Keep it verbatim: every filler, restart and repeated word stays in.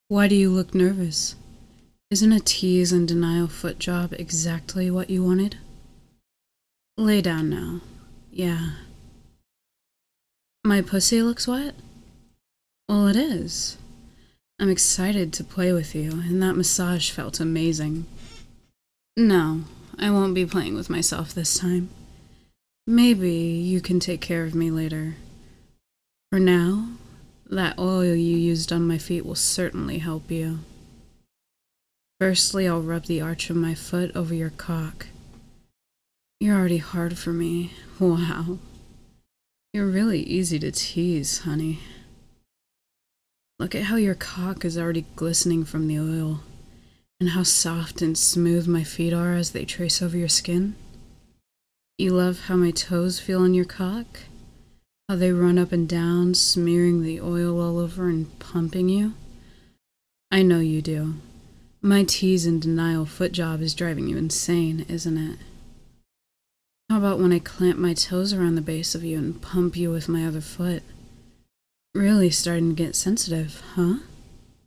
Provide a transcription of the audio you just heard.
Why do you look nervous? Isn't a tease and denial foot job exactly what you wanted? Lay down now. Yeah. My pussy looks wet? Well, it is. I'm excited to play with you, and that massage felt amazing. No, I won't be playing with myself this time. Maybe you can take care of me later. For now, that oil you used on my feet will certainly help you. Firstly, I'll rub the arch of my foot over your cock. You're already hard for me. Wow. You're really easy to tease, honey. Look at how your cock is already glistening from the oil, and how soft and smooth my feet are as they trace over your skin. You love how my toes feel on your cock? How they run up and down, smearing the oil all over and pumping you? I know you do. My tease and denial foot job is driving you insane, isn't it? How about when I clamp my toes around the base of you and pump you with my other foot? Really starting to get sensitive, huh?